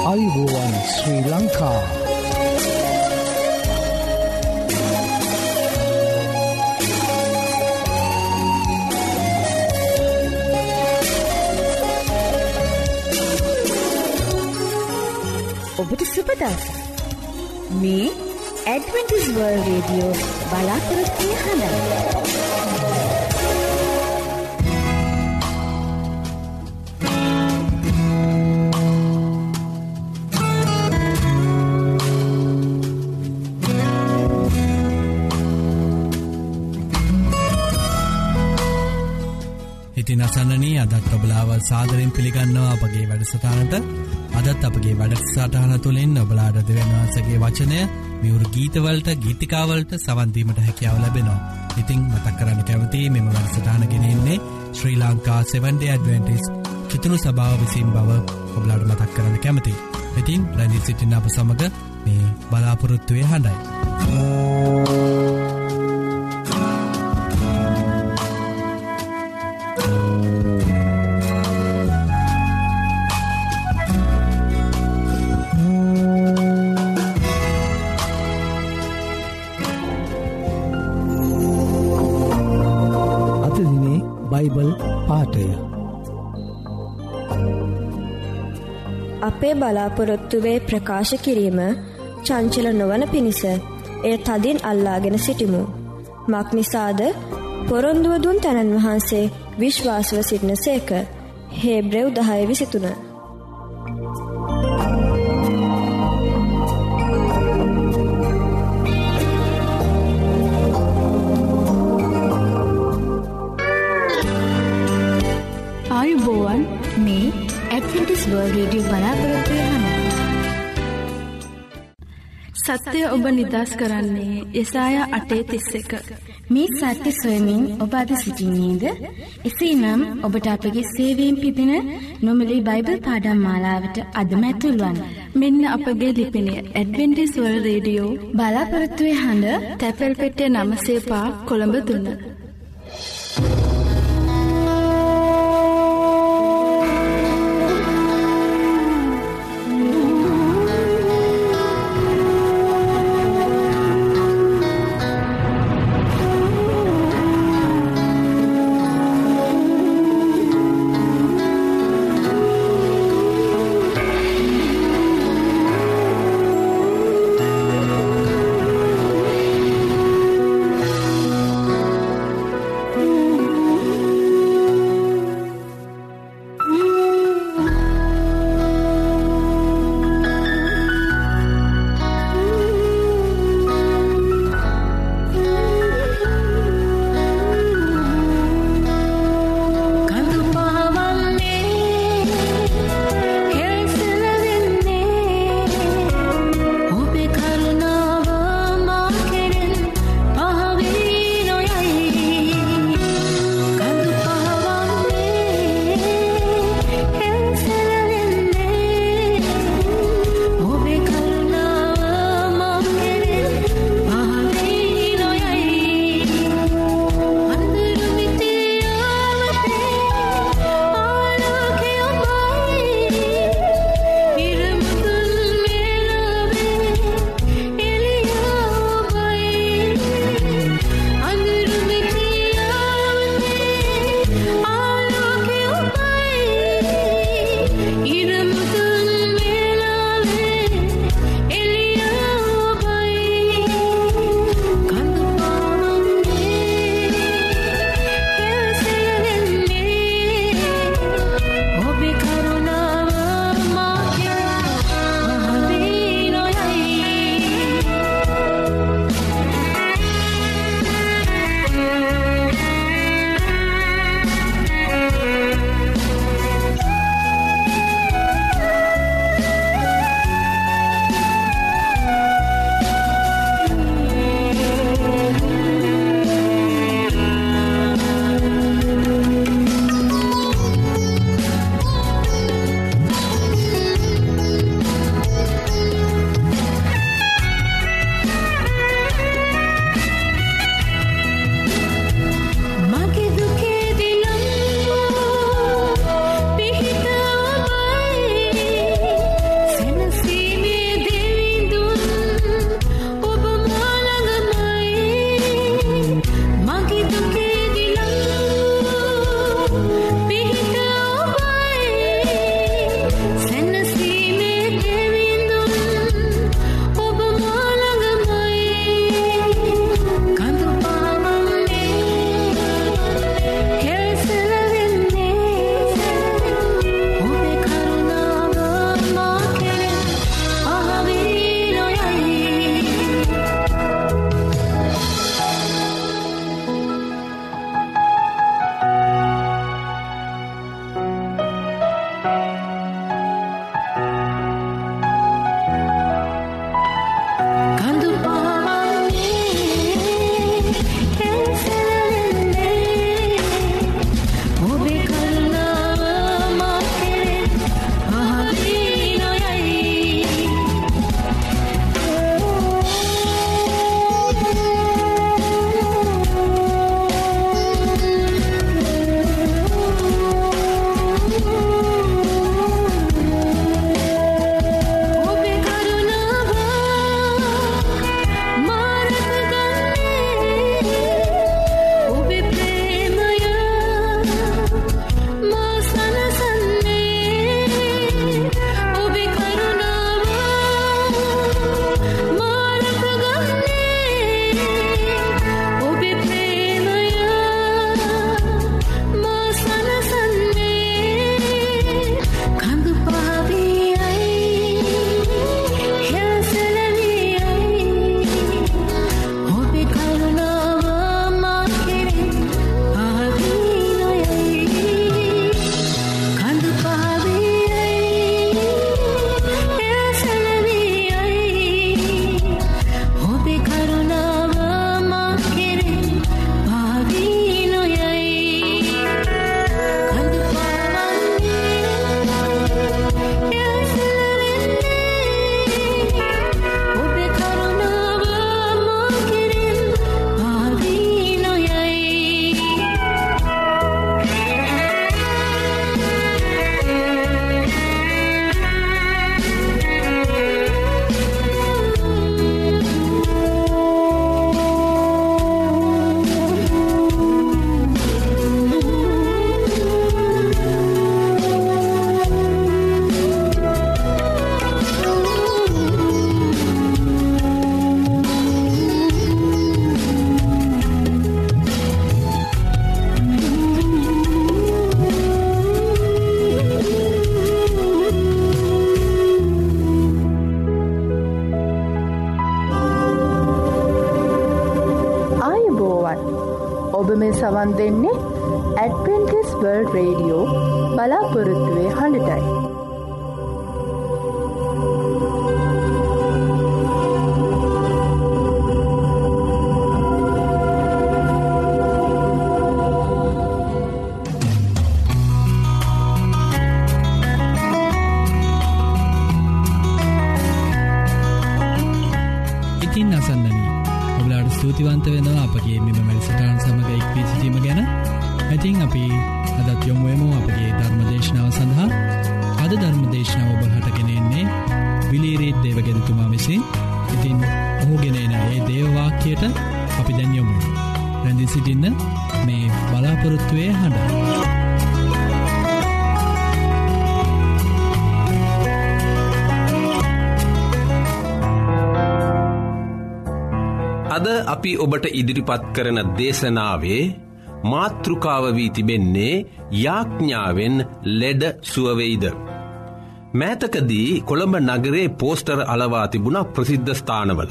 ආයුබෝවන් ශ්‍රී ලංකා. ඔබට සුබ දවසක්. මේ ඇඩ්වෙන්ටිස් වර්ල්ඩ් රේඩියෝ බලාපොරොත්තු හඬයි. ඉතින් අසන්නනී අදත් ඔබලාව සාදරයෙන් පිළිගන්නවා අපගේ වැඩසටහනට. අදත් අපගේ වැඩසටහන තුළින් ඔබලාට දෙවියන් වහන්සේගේ වචනය මියුරු ගීතවලට ගීතිකාවලට සවන් දීමට හැකියාව ලැබෙනවා. ඉතින් මතක් කරන්න කැමතියි මෙම වැඩසටහන ගෙනෙන්නේ ශ්‍රී ලංකා 7 Day Adventist කිතුණු සභාව විසින් බව ඔබලාට මතක් කරන්න කැමතියි. ඉතින් රැඳී සිටින්න අප සමග මේ බලාපොරොත්තුවේ හඬයි. බයිබල් පාඨය අපේ බලාපොරොත්තුවේ ප්‍රකාශ කිරීම චංචල නොවන පිණිස එය තදින් අල්ලාගෙන සිටිමු. මක්නිසාද පොරොන්දුව දුන් තැනන් වහන්සේ විශ්වාසව සිටින සේක. හේබ්‍රෙව් 10:23. ආයුබෝවන් මේ ඇඩ්වෙන්ටිස් වර්ල්ඩ් රේඩියෝ බලාපොරොත්තු වෙනවා. සත්‍ය ඔබ නිදහස් කරන්නේ යෙසායා 8:31. මේ සත්‍ය සොයමින් ඔබ අද සිටින්නේද? එසේනම් ඔබට අපගේ සේවයෙන් පිටින නොමිලේ බයිබල් පාඩම් මාලාවට අදම ඇතුල් වන්න. මෙන්න අපගේ ලිපිනය ඇඩ්වෙන්ටිස් වර්ල්ඩ් රේඩියෝ බලාපොරොත්තු වෙන තැපැල් පෙට්ටිය 905 කොළඹ 3. ධර්මය සවන් දෙන්නේ ඇඩ්වෙන්ටිස් වර්ල්ඩ් රේඩියෝ බලාපොරොත්තුවේ හඬටයි. ඉතින් අසන්නනී ඔබලාට ස්තුතිවන්ත වෙනවා අපගේ මෙම වැඩසටහන සමග එක්වී සිටීම ගැන. ඉතින් අපි අදත් යොමු වෙමු අපගේ ධර්මදේශනාව සඳහා. අද ධර්මදේශනාව ඔබ හටගෙන එන්නේ විලීරීත් දේවගෙනතුමා විසින්. ඉතින් ඔහුගෙන එන ඒ දේව වාක්‍යයට අපි දැන් යොමු වෙමු. රැඳී සිටින්න මේ බලාපොරොත්තුවේ හඬ. අද අපි ඔබට ඉදිරිපත් කරන දේශනාවේ මාතෘකාව වී තිබෙන්නේ යාඥාවෙන් ලෙඩ සුවවෙයිද. මෑතකදී කොළඹ නගරේ පෝස්ටර් අලවා තිබුණ ප්‍රසිද්ධ ස්ථානවල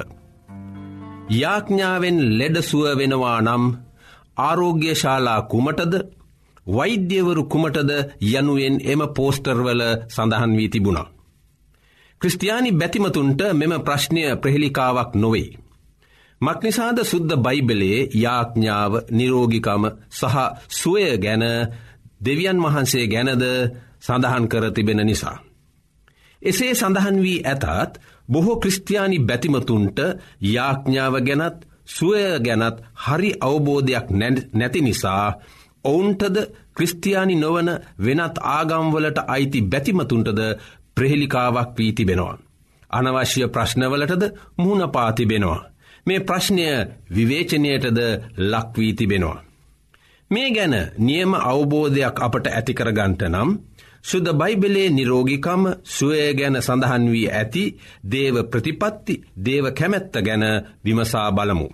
යාඥාවෙන් ලෙඩ සුව වෙනවා නම් ආරෝග්‍ය ශාලා කුමටද වෛද්‍යවරු කුමටද යනුවෙන් එම පෝස්ටර්වල සඳහන් වී තිබුණා. ක්‍රිස්තියානි බැතිමතුන්ට මෙම ප්‍රශ්නය ප්‍රහෙලිකාවක් නොවේ. මක්නිසාද සුද්ධ බයිබලයේ යාඥාව නිරෝගිකම සහ සුවය ගැන දෙවියන් වහන්සේ ගැනද සඳහන් කර තිබෙන නිසා. එසේ සඳහන් වී ඇතත් බොහෝ ක්‍රිස්තියානි බැතිමතුන්ට යාඥාව ගැනත් සුවය ගැනත් හරි අවබෝධයක් නැති නිසා ඔවුන්ටද ක්‍රිස්තියානි නොවන වෙනත් ආගම්වලට අයිති බැතිමතුන්ටද ප්‍රහෙලිකාවක් වී තිබෙනවා. අනවශ්‍ය ප්‍රශ්නවලටද මුහුණ පා තිබෙනවා. මේ ප්‍රශ්නය විවේචනයටද ලක්වී තිබෙනවා. මේ ගැන නියම අවබෝධයක් අපට ඇතිකරගන්ට නම් සුද්ධ බයිබලයේ නිරෝගිකම සුවය ගැන සඳහන් වී ඇති දේව ප්‍රතිපත්ති දේව කැමැත්ත ගැන විමසා බලමු.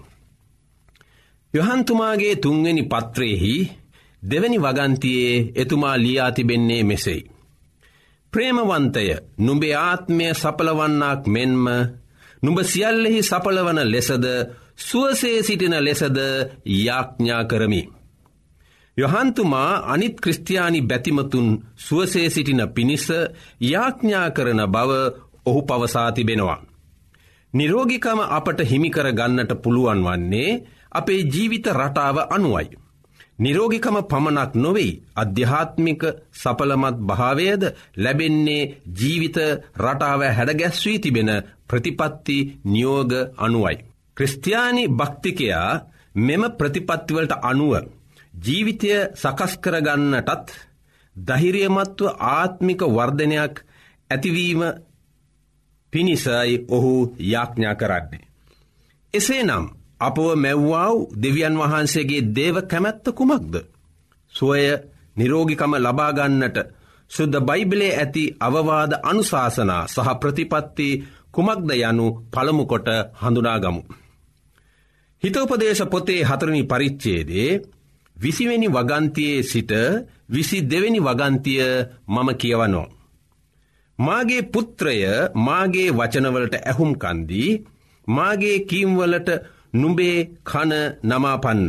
යොහන්තුමාගේ 3 වෙනි පත්‍රයෙහි 2 වෙනි වගන්තියේ එතුමා ලියා තිබෙන්නේ මෙසේයි. ප්‍රේමවන්තය නුඹේ ආත්මය සපලවන්නාක් මෙන්ම නුඹ සියල්ලෙහි සපලවන ලෙසද සුවසේ සිටින ලෙසද යාඥා කරමි. යොහන්තුමා අනිත් ක්‍රිස්තියානි බැතිමතුන් සුවසේ සිටින පිණිස යාඥා කරන බව ඔහු පවසා තිබෙනවා. නිරෝගිකම අපට හිමිකර ගන්නට පුළුවන් වන්නේ අපේ ජීවිත රටාව අනුවයි. නිරෝගිකම පමණක් නොවේ අධ්‍යාත්මික සපලමත් භාවයද ලැබෙන්නේ ජීවිත රටාව හැඩගැස්වී තිබෙන ප්‍රතිපත්ති නියෝග අනුවයි. ක්‍රිස්තියානි භක්තිකයා මෙම ප්‍රතිපත්තිවලට අනුව ජීවිතය සකස් කරගන්නටත් ධෛර්යමත්ව ආත්මික වර්ධනයක් ඇතිවීම පිණිසයි ඔහු යාඥා කරන්නේ. එසේනම් අපව මැව්වා වූ දෙවියන් වහන්සේගේ දේව කැමැත්ත කුමක්ද? සුවය නිරෝගිකම ලබා ගන්නට සුද්ධ බයිබලයේ ඇති අවවාද අනුශාසනා සහ ප්‍රතිපත්ති කුමක්ද යනු පළමු කොට හඳුනාගමු. හිතෝපදේශ පොතේ 4 වෙනි පරිච්ඡේදයේ 20 වෙනි වගන්තියේ සිට 22 වෙනි වගන්තිය මම කියවනවා. මාගේ පුත්‍රය මාගේ වචනවලට ඇහුම්කන් දී මාගේ කීම්වලට නුඹේ කන නමාපන්න.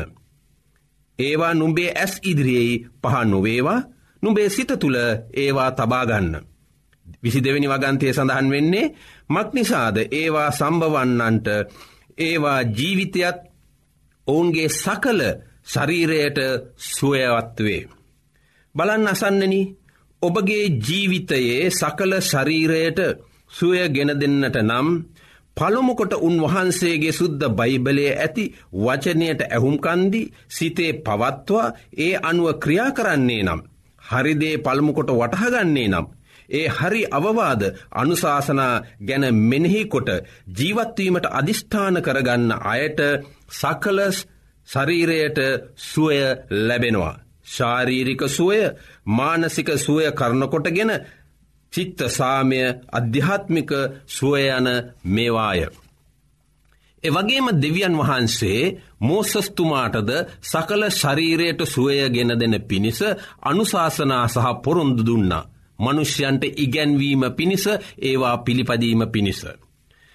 ඒවා නුඹේ ඇස් ඉදිරියේ පහ නොවේවා නුඹේ සිත තුළ ඒවා තබා ගන්න. 22 වෙනි වගන්තියේ සඳහන් වෙන්නේ මක්නිසාද ඒවා සම්භවන්නන්ට ඒවා ජීවිතයත් ඔවුන්ගේ සකල ශරීරයට සුවයවත් වේ. බලන්න අසන්නනි ඔබගේ ජීවිතයේ සකල ශරීරයට සුවය ගෙන දෙන්නට නම් පළමු කොට උන්වහන්සේගේ සුද්ධ බයිබලයේ ඇති වචනයට ඇහුම්කන් දී සිතේ පවත්වා ඒ අනුව ක්‍රියා කරන්නේ නම් හරි දේ පළමු කොට වටහා ගන්නේ නම් ඒ හරි අවවාද අනුශාසනා ගැන මෙනෙහි කොට ජීවත් වීමට අදිෂ්ඨාන කරගන්න අයට සකල ශරීරයට සුවය ලැබෙනවා. ශාරීරික සුවය මානසික සුවය කරනකොටගෙන චිත්ත සාමය අධ්‍යාත්මික සුවය යන මේවාය. එවැගේම දෙවියන් වහන්සේ මෝසස්තුමාටද සකල ශරීරයට සුවය ගෙන දෙන පිණිස අනුශාසනා සහ පොරොන්දු දුන්නා. මනුෂ්‍යයන්ට ඉගැන්වීම පිණිස ඒවා පිළිපදීම පිණිස.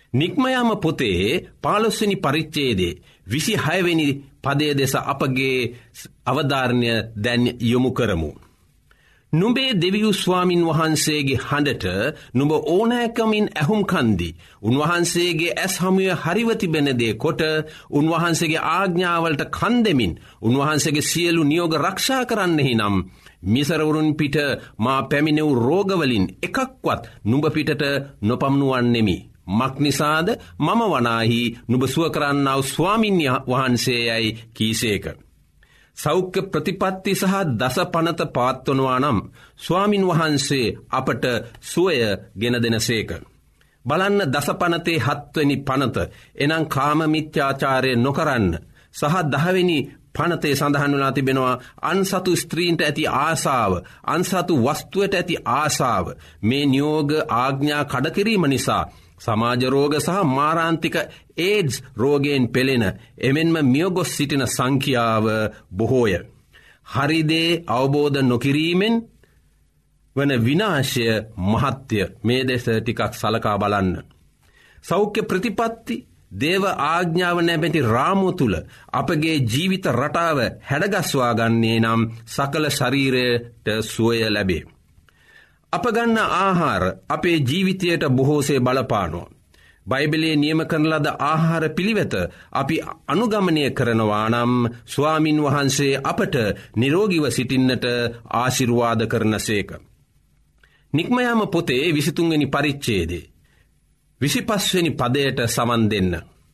නික්මයාම පොතේ 15 වෙනි පරිච්ඡේදයේ 26 වෙනි පදයේ දෙස අපගේ අවධාරණය දැන් යොමු කරමු. නුඹේ දෙවියන් ස්වාමින් වහන්සේගේ හඬට නුඹ ඕනෑකමින් ඇහුම් කන්දි. උන්වහන්සේගේ ඇස් හමුවේ හරිව තිබෙන දේ කොට උන්වහන්සේගේ ආඥාවලට කන් දෙමින් උන්වහන්සේගේ සියලු නියෝග ආරක්ෂා කරන්නෙහි නම් මිසරවරුන් පිට මා පැමිණෙව් රෝගවලින් එකක්වත් නුඹ පිටට නොපමුණුවන්නෙමි. මක්නිසාද මම වනාහි නුඹ සුව කරන්නා වූ ස්වාමින් වහන්සේයයි කීසේක. සෞඛ්‍ය ප්‍රතිපත්ති සහ දස පනත පාත්වනවා නම් ස්වාමින් වහන්සේ අපට සුවය ගෙන දෙනසේක. බලන්න දස පනතේ 7 වෙනි පනත එනම් කාම මිත්‍යාචාරය නොකරන්න සහ 10 වෙනි පනතේ සඳහන් වෙලා තිබෙනවා අන්සතු ස්ත්‍රීන්ට ඇති ආසාව, අන්සතු වස්තුවට ඇති ආසාව. මේ නියෝග ආඥා කඩකිරීම නිසා සමාජ රෝග සහ මාරාන්තික ඒඩ්ස් රෝගයෙන් පෙළෙන එමෙන්ම මියගොස් සිටින සංඛ්‍යාව බොහෝය. හරිදේ අවබෝධ නොකිරීමෙන් වන විනාශය මහත්ය. මේ දෙස ටිකක් සලකා බලන්න. සෞඛ්‍ය ප්‍රතිපත්ති දේව ආඥාව නැමැති රාමුව තුල අපගේ ජීවිත රටාව හැඩගස්වා ගන්නේ නම් සකල ශරීරයට සුවය ලැබේ. අප ගන්න ආහාර අපේ ජීවිතයට බොහෝසේ බලපානවා. බයිබලයේ නියම කරන ලද ආහාර පිළිවෙත අපි අනුගමනය කරනවා නම් ස්වාමින් වහන්සේ අපට නිරෝගීව සිටින්නට ආශිර්වාද කරනසේක. නික්මයාම පොතේ 23 වෙනි පරිච්ඡේදයේ 25 වෙනි පදයට සමන් දෙන්න.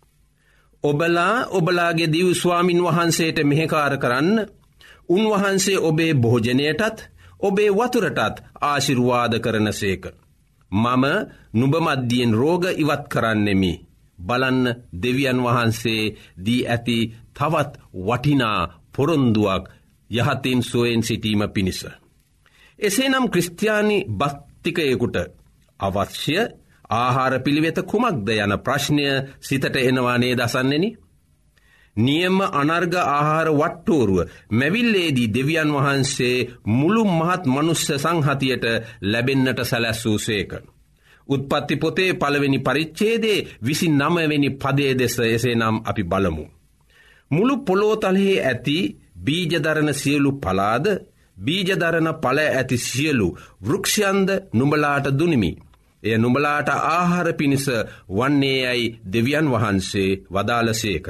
ඔබලාගේ දිව් ස්වාමින් වහන්සේට මෙහෙකාර කරන්න. උන්වහන්සේ ඔබේ භෝජනයටත් ඔබේ වතුරටත් ආශිර්වාද කරනසේක. මම නුඹ මැදින් රෝග ඉවත් කරන්නෙමි. බලන්න දෙවියන් වහන්සේ දී ඇති තවත් වටිනා පොරොන්දුවක් යහතින් සුවයෙන් සිටීම පිණිස. එසේනම් ක්‍රිස්තියානි භක්තිකයෙකුට අවශ්‍ය ආහාර පිළිවෙත කුමක්ද යන ප්‍රශ්නය සිතට එනවා නේද අසන්නෙනි? නියම අනර්ග ආහාර වට්ටෝරුව මැවිල්ලේදී දෙවියන් වහන්සේ මුළු මහත් මනුෂ්‍ය සංහතියට ලැබෙන්නට සැලැස්සූසේක. උත්පත්ති පොතේ 1 වෙනි පරිච්ඡේදයේ 29 වෙනි පදයේ දෙස එසේනම් අපි බලමු. මුළු පොළොතලෙහි ඇති බීජදරන සියලු පලාද බීජදරන ඵල ඇති සියලු වෘක්ෂයන්ද නුඹලාට දුනිමි. එය නුඹලාට ආහාර පිණිස වන්නේයයි දෙවියන් වහන්සේ වදාළසේක.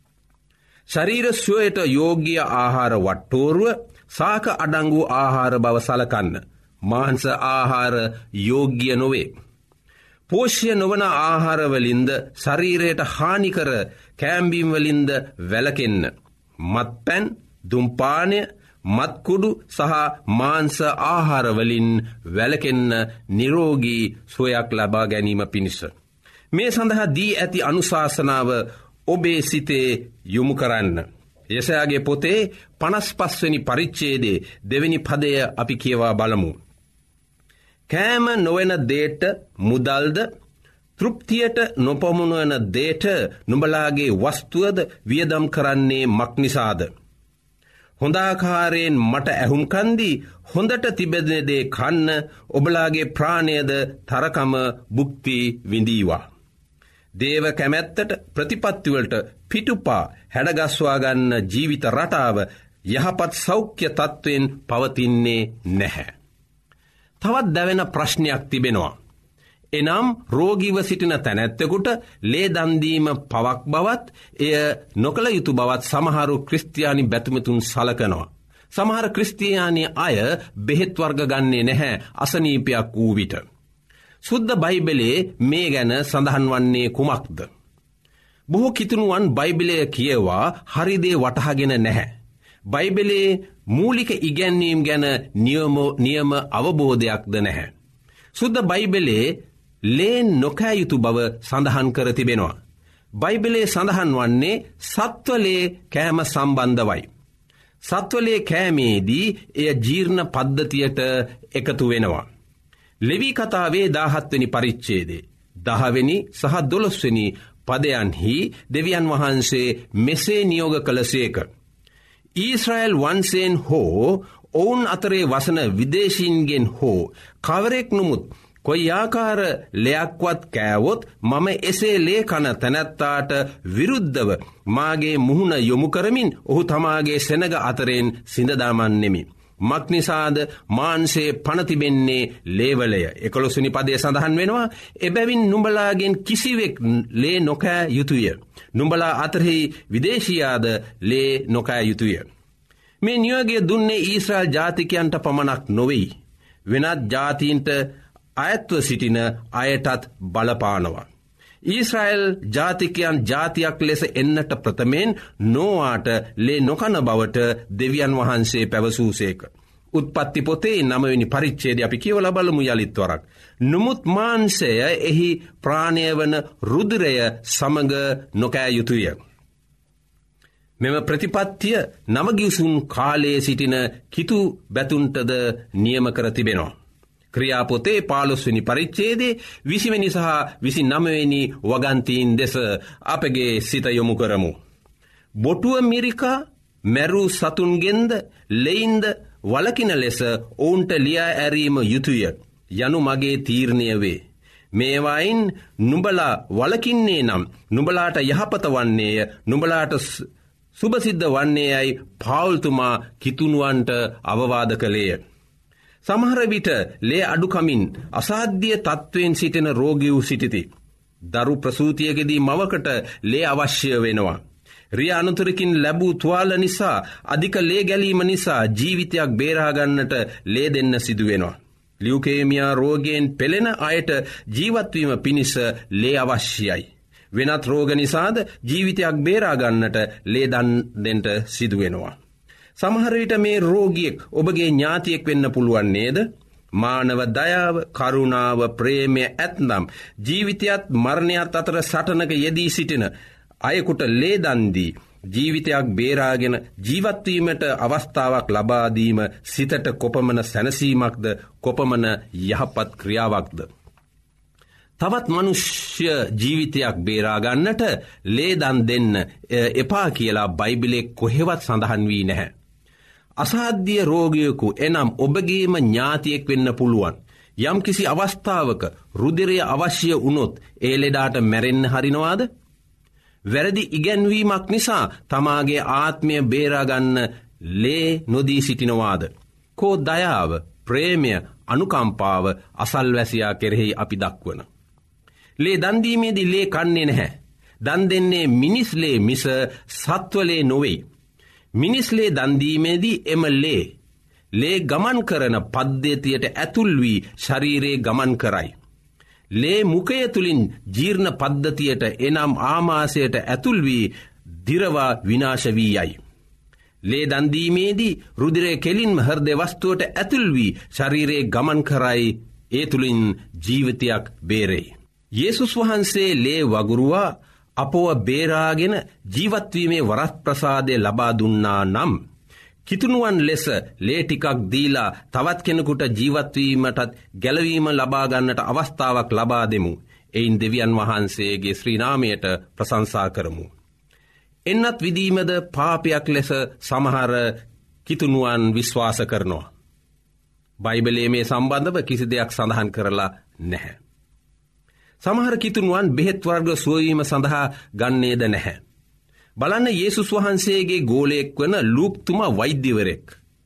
ශරීර සුවයට යෝග්‍ය ආහාර වට්ටෝරුව සාක අඩංගු ආහාර බව සලකන්න. මාංශ ආහාර යෝග්‍ය නොවේ. පෝෂ්‍ය නොවන ආහාරවලින්ද ශරීරයට හානිකර කෑම්බීම් වලින්ද වැළකෙන්න. මත්පැන්, දුම්පානය, මත්කුඩු සහ මාංශ ආහාරවලින් වැළකෙන්න නිරෝගී සුවයක් ලබා ගැනීම පිණිස. මේ සඳහා දී ඇති අනුශාසනාව ඔබේ සිතේ යොමු කරන්න. යෙසයාගේ පොතේ 55 වෙනි පරිච්ඡේදයේ 2 වෙනි පදය අපි කියවා බලමු. කෑම නොවන දේට මුදල්ද තෘප්තියට නොපමුණවන දේට නුඹලාගේ වස්තුවද වියදම් කරන්නේ මක්නිසාද? හොඳ ආකාරයෙන් මට ඇහුම් කන්දී හොඳට තිබෙන දේ කන්න ඔබලාගේ ප්‍රාණයද තරකම භුක්ති විඳීවා. දේව කැමැත්තට ප්‍රතිපත්තිවලට පිටුපා හැඩගස්වා ගන්න ජීවිත රටාව යහපත් සෞඛ්‍ය තත්ත්වයෙන් පවතින්නේ නැහැ. තවත් දැවෙන ප්‍රශ්නයක් තිබෙනවා. එනම් රෝගීව සිටින තැනැත්තෙකුට ලේ දන් දීම පවක් බවත් එය නොකළ යුතු බවත් සමහරු ක්‍රිස්තියානි බැතිමතුන් සලකනවා. සමහර ක්‍රිස්තියානි අය බෙහෙත් වර්ග ගන්නේ නැහැ අසනීපයක් වූ විට. සුද්ධ බයිබලයේ මේ ගැන සඳහන් වන්නේ කුමක්ද? බොහෝ කිතුණුවන් බයිබලය කියවා හරිදේ වටහාගෙන නැහැ. බයිබලයේ මූලික ඉගැන්වීම් ගැන නියම අවබෝධයක්ද නැහැ. සුද්ධ බයිබලයේ ලේ නොකෑ යුතු බව සඳහන් කර තිබෙනවා. බයිබලයේ සඳහන් වන්නේ සත්වලේ කෑම සම්බන්ධවයි. සත්වලේ කෑමේදී එය ජීර්ණ පද්ධතියට එකතු වෙනවා. ලෙවී කතාවේ 17 වෙනි පරිච්ඡේදයේ 10 වෙනි සහ 12 වෙනි පදයන්හි දෙවියන් වහන්සේ මෙසේ නියෝග කළසේක. ඊශ්‍රායල් වංශයෙන් හෝ ඔවුන් අතරේ වසන විදේශීන්ගෙන් හෝ කවරෙක් නමුත් කොයි ආකාර ලෙයක්වත් කෑවොත් මම එසේ ලේ කන තැනැත්තාට විරුද්ධව මාගේ මුහුණ යොමු කරමින් ඔහු තමාගේ සෙනග අතරෙන් සිඳදාමන්නෙමි. මක්නිසාද මාංශයේ පණ තිබෙන්නේ ලේවලය. 11 වෙනි පදයේ සඳහන් වෙනවා, එබැවින් නුඹලාගෙන් කිසිවෙක් ලේ නොකෑ යුතුය. නුඹලා අතරෙහි විදේශියාද ලේ නොකෑ යුතුය. මේ නියෝගය දුන්නේ ඊශ්‍රායල් ජාතිකයන්ට පමණක් නොවේ. වෙනත් ජාතීන්ට අයත්ව සිටින අයටත් බලපානවා. ඊශ්‍රායල් ජාතිකයන් ජාතියක් ලෙස එන්නට ප්‍රථමයෙන් නෝවාට ලේ නොකන බවට දෙවියන් වහන්සේ පැවසූසේක. උත්පත්ති පොතේ 9 වෙනි පරිච්ඡේදය අපි කියවලා බලමු යලිත් වරක්. නමුත් මාංශය එහි ප්‍රාණය වන රුධිරය සමග නොකෑ යුතුය. මෙම ප්‍රතිපත්තිය නවගිවිසුන් කාලයේ සිටින කිතු බැතුන්ටද නියම කර තිබෙනවා. ක්‍රියාපොතේ 15 වෙනි පරිච්ඡේදයේ 20 වෙනි සහ 29 වෙනි වගන්තීන් දෙස අපගේ සිත යොමු කරමු. බොටුව මිරිකා මැරු සතුන්ගෙන්ද ලෙයින්ද වලකින ලෙස ඔවුන්ට ලියා ඇරීම යුතුය යනු මගේ තීරණය වේ. මේවායින් නුඹලා වලකින්නේ නම් නුඹලාට යහපත වන්නේය, නුඹලාට සුභසිද්ධ වන්නේයයි පාවුල්තුමා කිතුණුවන්ට අවවාද කළේය. සමහර විට ලේ අඩුකමින් අසාධ්‍ය තත්ත්වයෙන් සිටින රෝගියෝ සිටිති. දරු ප්‍රසූතියකදී මවකට ලේ අවශ්‍ය වෙනවා. රිය අනුතරකින් ලැබූ තුවාල නිසා අධික ලේ ගැලීම නිසා ජීවිතයක් බේරා ගන්නට ලේ දෙන්න සිදු වෙනවා. ලියුකේමියා රෝගයෙන් පෙළෙන අයට ජීවත්වීම පිණිස ලේ අවශ්‍යයි. වෙනත් රෝග නිසාද ජීවිතයක් බේරා ගන්නට ලේ දෙන්න සිදු වෙනවා. සමහර විට මේ රෝගියෙක් ඔබගේ ඥාතියෙක් වෙන්න පුළුවන් නේද? මානව දයාව, කරුණාව, ප්‍රේමය ඇත්නම් ජීවිතයත් මරණයත් අතර සටනක යෙදී සිටින අයෙකුට ලේ දන් දී ජීවිතයක් බේරාගෙන ජීවත් වීමට අවස්ථාවක් ලබා දීම සිතට කොපමණ සැනසීමක්ද, කොපමණ යහපත් ක්‍රියාවක්ද. තවත් මනුෂ්‍ය ජීවිතයක් බේරා ගන්නට ලේ දන් දෙන්න එපා කියලා බයිබලයේ කොහෙවත් සඳහන් වී නැහැ. අසාධ්‍ය රෝගියෙකු එනම් ඔබගේම ඥාතියෙක් වෙන්න පුළුවන්. යම් කිසි අවස්ථාවක රුධිරය අවශ්‍ය වුණොත් ඒ ලෙඩාට මැරෙන්න හරිනවාද? වැරදි ඉගැන්වීමක් නිසා තමාගේ ආත්මය බේරා ගන්න ලේ නොදී සිටිනවාද? කෝ දයාව, ප්‍රේමය, අනුකම්පාව අසල්වැසියා කෙරෙහි අපි දක්වන. ලේ දන් දීමේදී ලේ කන්නේ නැහැ. දන් දෙන්නේ මිනිස් ලේ මිස සත්ව ලේ නොවේ. මිනිස් ලේ දන් දීමේදී එම ලේ ගමන් කරන පද්ධතියට ඇතුල් වී ශරීරයේ ගමන් කරයි. ලේ මුඛය තුලින් ජීර්ණ පද්ධතියට එනම් ආමාශයට ඇතුල් වී දිරවා විනාශ වී යයි. ලේ දන් දීමේදී රුධිරය කෙලින්ම හෘද වස්තුවට ඇතුල් වී ශරීරයේ ගමන් කරයි. ඒ තුලින් ජීවිතයක් බේරෙයි. යේසුස් වහන්සේ ලේ වගුරුවා අපව බේරාගෙන ජීවත්වීමේ වරප්‍රසාදය ලබා දුන්නා නම් කිතුණුවන් ලෙස ලේ ටිකක් දීලා තවත් කෙනෙකුට ජීවත්වීමටත් ගැලවීම ලබා ගන්නට අවස්ථාවක් ලබා දෙමු. එයින් දෙවියන් වහන්සේගේ ශ්‍රී නාමයට ප්‍රශංසා කරමු. එන්නත් විදීමද පාපයක් ලෙස සමහර කිතුණුවන් විශ්වාස කරනවා. බයිබලයේ මේ සම්බන්ධව කිසි දෙයක් සඳහන් කරලා නැහැ. සමහර කිතුණුවන් බෙහෙත් වර්ග සුවවීම සඳහා ගන්නේද නැහැ. බලන්න යේසුස් වහන්සේගේ ගෝලයෙක් වන ලූක්තුමා වෛද්‍යවරයෙක්.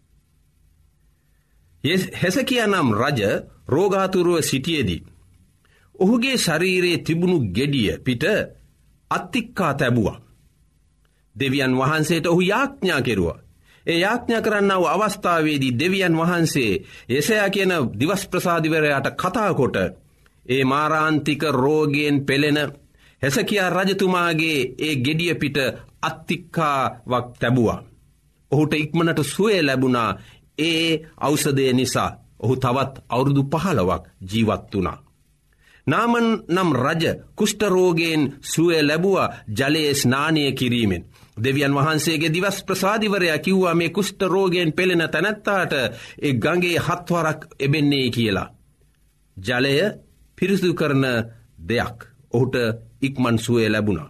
හෙසකියා නම් රජ රෝගාතුරව සිටියේදී ඔහුගේ ශරීරයේ තිබුණු ගෙඩිය පිට අත්තික්කා තැබුවා. දෙවියන් වහන්සේට ඔහු යාඥා කෙරුවා. ඒ යාඥා කරන්නා වූ අවස්ථාවේදී දෙවියන් වහන්සේ යෙසයා කියන දිවස් ප්‍රසාදිවරයාට කතා කොට ඒ මාරාන්තික රෝගයෙන් පෙළෙන හෙසකියා රජතුමාගේ ඒ ගෙඩිය පිට අත්තික්කාවක් තැබුවා. ඔහුට ඉක්මනට සුවය ලැබුණා. ඒ ඖෂධය නිසා ඔහු තවත් අවුරුදු 15ක් ජීවත් වුණා. නාමන් නම් රජ කුෂ්ඨ රෝගයෙන් සුවය ලැබුවා ජලයේ ස්නානය කිරීමෙන්. දෙවියන් වහන්සේගේ දිවස් ප්‍රසාදිවරයා කිව්වා මේ කුෂ්ඨ රෝගයෙන් පෙළෙන තැනැත්තාට ඒ ගඟේ 7 වරක් එබෙන්නේ කියලා. ජලය පිරිසිදු කරන දෙයක්. ඔහුට ඉක්මන් සුවය ලැබුණා.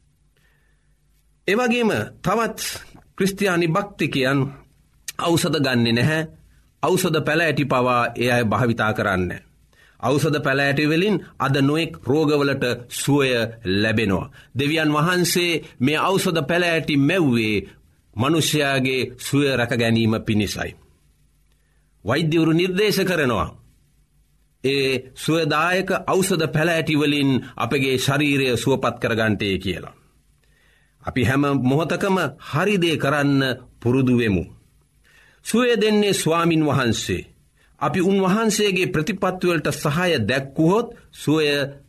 එවැගේම තවත් ක්‍රිස්තියානි භක්තිකයන් ඖෂධ ගන්නෙ නැහැ. ඖෂධ පැල ඇටි පවා ඒ අය භාවිතා කරන්නේ. ඖෂධ පැලෑටිවලින් අද නොයෙක් රෝගවලට සුවය ලැබෙනවා. දෙවියන් වහන්සේ මේ ඖෂධ පැලෑටි මැව්වේ මනුෂ්‍යයාගේ සුවය රැක ගැනීම පිණිසයි. වෛද්‍යවරු නිර්දේශ කරනවා ඒ සුවදායක ඖෂධ පැලෑටිවලින් අපගේ ශරීරය සුවපත් කරගන්ටේ කියලා. අපි හැම මොහොතකම හරිදේ කරන්න පුරුදු වෙමු. සුවය දෙන්නේ ස්වාමින් වහන්සේ. අපි උන්වහන්සේගේ ප්‍රතිපත්තිවලට සහාය දැක්වුවොත් සුවය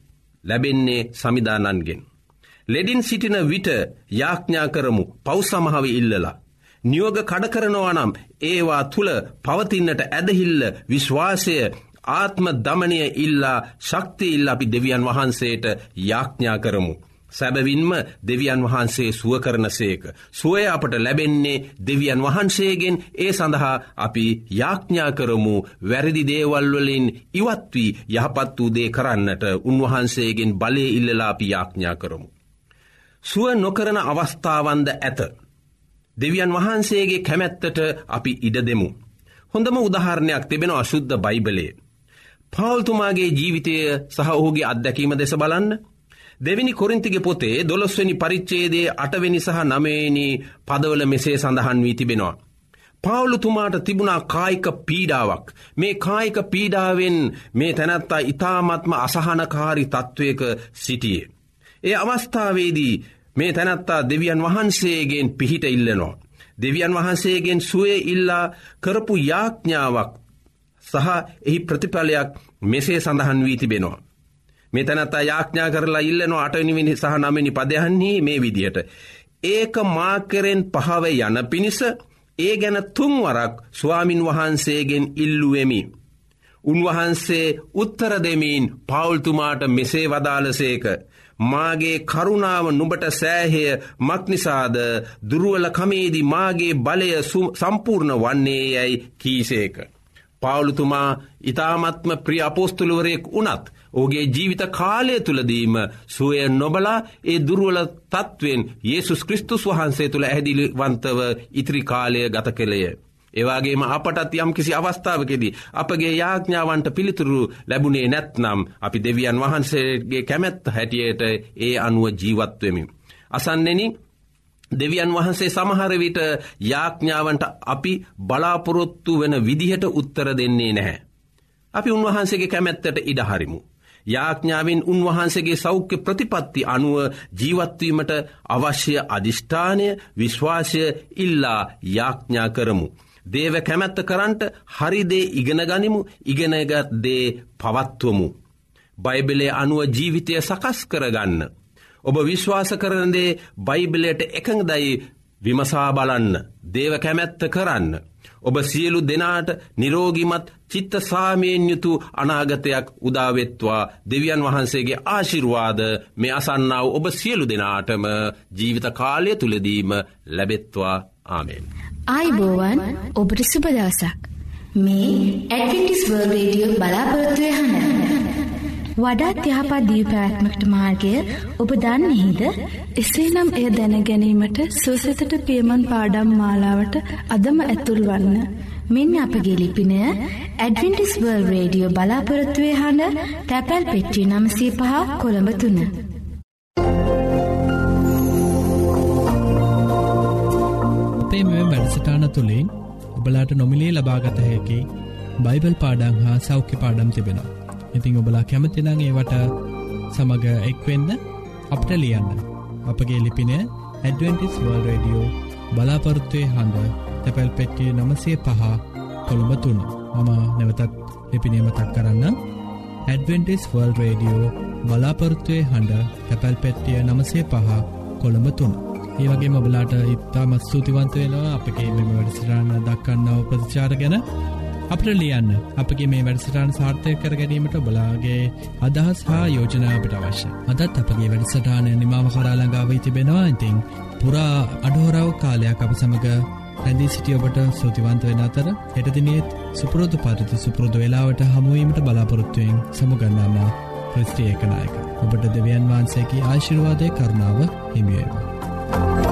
ලැබෙන්නේ සමිදානන්ගෙන්. ලෙඩින් සිටින විට යාඥා කරමු පව් සමහව ඉල්ලලා. නියෝග කඩ කරනවා නම් ඒවා තුල පවතින්නට ඇදහිල්ල, විශ්වාසය, ආත්ම දමනය ඉල්ලා, ශක්තිය ඉල්ලා අපි දෙවියන් වහන්සේට යාඥා කරමු. සැබවින්ම දෙවියන් වහන්සේ සුව කරනසේක. සුවය අපට ලැබෙන්නේ දෙවියන් වහන්සේගෙන්. ඒ සඳහා අපි යාඥා කරමු වැරදි දේවල් වලින් ඉවත් වී යහපත් වූ දේ කරන්නට උන්වහන්සේගෙන් බලය ඉල්ලලා අපි යාඥා කරමු. සුව නොකරන අවස්ථාවන්ද ඇත. දෙවියන් වහන්සේගේ කැමැත්තට අපි ඉඩ දෙමු. හොඳම උදාහරණයක් තිබෙනවා අශුද්ධ බයිබලයේ. පෞල්තුමාගේ ජීවිතය සහ ඔහුගේ අත්දැකීම දෙස බලන්න. දෙවෙනි කොරින්තිගේ පොතේ 12 වෙනි පරිච්ඡේදයේ 8 වෙනි සහ 9 වෙනි පදවල මෙසේ සඳහන් වී තිබෙනවා. පෞලතුමාට තිබුණා කායික පීඩාවක්. මේ කායික පීඩාවෙන් මේ තැනැත්තා ඊ타ත්ම අසහනකාරී තත්වයක සිටියේ. ඒ අවස්ථාවේදී මේ තැනැත්තා දෙවියන් වහන්සේගෙන් පිහිට ඉල්ලනවා. දෙවියන් වහන්සේගෙන් සුවය ඉල්ලා කරපු යාඥාවක් සහ එහි ප්‍රතිඵලයක් මෙසේ සඳහන් වී තිබෙනවා. මේ තැනැත්තා යාඥා කරලා ඉල්ලනවා 8 වෙනි සහ 9 වෙනි පදයන්හි මේ විදිහට. ඒක මා කෙරෙන් පහව යන පිණිස ඒ ගැන 3 වරක් ස්වාමින් වහන්සේගෙන් ඉල්ලුවෙමි. උන්වහන්සේ උත්තර දෙමින් පෞල්තුමාට මෙසේ වදාළසේක. මාගේ කරුණාව නුඹට සෑහය මක්නිසාද දුර්වල කමේදී මාගේ බලය සම්පූර්ණ වන්නේ යයි කීසේක. පෞලතුමා ඊ타ත්ම ප්‍රිය අපොස්තලවරයෙක් වුණත් ඔහුගේ ජීවිත කාලය තුලදීම සුවය නොබලා ඒ දුර්වල තත්වෙන් යේසුස් ක්‍රිස්තුස් වහන්සේ තුල ඇහැදිලිවන්තව ඉතිරි කාලය ගත කළේය. ඒ වගේම අපටත් යම්කිසි අවස්ථාවකදී අපගේ යාඥාවන්ට පිළිතුරු ලැබුණේ නැත්නම් අපි දෙවියන් වහන්සේගේ කැමැත්ත හැටියට ඒ අනුව ජීවත් වෙමු. අසන්නෙනි, දෙවියන් වහන්සේ සමහර විට යාඥාවන්ට අපි බලාපොරොත්තු වෙන විදිහට උත්තර දෙන්නේ නැහැ. අපි උන්වහන්සේගේ කැමැත්තට ඉඩ හරිමු. යාඥාවෙන් උන්වහන්සේගේ සෞඛ්‍ය ප්‍රතිපත්ති අනුව ජීවත් වීමට අවශ්‍ය අදිෂ්ඨානය, විශ්වාසය ඉල්ලා යාඥා කරමු. දේව කැමැත්ත කරන්ට හරි දේ ඉගෙන ගනිමු, ඉගෙනගත් දේ පවත්වමු. බයිබලයේ අනුව ජීවිතය සකස් කරගන්න. ඔබ විශ්වාස කරන දේ බයිබලයට එකඟදයි විමසා බලන්න. දේව කැමැත්ත කරන්න. ඔබ සියලු දෙනාට නිරෝගිමත් චිත්ත සාමයෙන් යුතු අනාගතයක් උදාවෙත්වා. දෙවියන් වහන්සේගේ ආශිර්වාද මේ අසන්නා වූ ඔබ සියලු දෙනාටම ජීවිත කාලය තුලදීම ලැබෙත්වා. ආමෙන්. ආයුබෝවන්, ඔබට සුබ දවසක්. මේ ඇඩ්වෙන්ටිස් වර්ල්ඩ් රේඩියෝ බලාපොරොත්තු වෙන වඩාත් යහපත් දීප්‍රාත්මකට මාර්ගය ඔබ දන්නේද? එසේනම් එය දැන ගැනීමට සුවසතට පියමන් පාඩම් මාලාවට අදම ඇතුල් වන්න. මෙන්න අපගේ ලිපිනය ඇඩ්වෙන්ටිස් වර්ල්ඩ් රේඩියෝ බලාපොරොත්තු වෙන තැපැල් පෙට්ටිය 905 කොළඹ 3. අපේ මේ වැඩසටහන තුළින් ඔබලාට නොමිලේ ලබාගත හැකි බයිබල් පාඩම් හා සෞඛ්‍ය පාඩම් තිබෙනවා. ඉතින් ඔබලා කැමති නම් ඒවට සමග එක්වෙන්න අපට ලියන්න. අපගේ ලිපිනය ඇඩ්වෙන්ටිස් වර්ල්ඩ් රේඩියෝ බලාපොරොත්තු හඬ තැපැල් පෙට්ටිය 905 කොළඹ 3. මම නැවතත් ලිපිනය මතක් කරන්නම්. ඇඩ්වෙන්ටිස් වර්ල්ඩ් රේඩියෝ බලාපොරොත්තු හඬ තැපැල් පෙට්ටිය 905 කොළඹ 3. ඒ වගේම ඔබලාට ඉතාමත් ස්තුතිවන්ත වෙනවා අපගේ මේ වැඩසටහන දක්වන්නව ප්‍රතිචාර ගැන. අපට ලියන්න. අපගේ මේ වැඩසටහන සාර්ථක කර ගැනීමට ඔබලාගේ අදහස් හා යෝජනා අපට අවශ්‍යයි. අදත් අපගේ වැඩසටහන නිමාව කරා ළඟා වී තිබෙනවා. ඉතින් පුරා අඩහොරව කාලයක් අප සමග රැඳී සිටි ඔබට ස්තුතිවන්ත වෙන අතර හෙට දිනේ සුපුරුදු පරිදි සුපුරුදු වේලාවට හමු වීමට බලාපොරොත්තු වෙමින් සමුගන්නා ක්‍රිස්ති ඒකනායක ඔබට දෙවියන් වහන්සේගේ ආශිර්වාදයේ කරුණාව හිමි වේවා.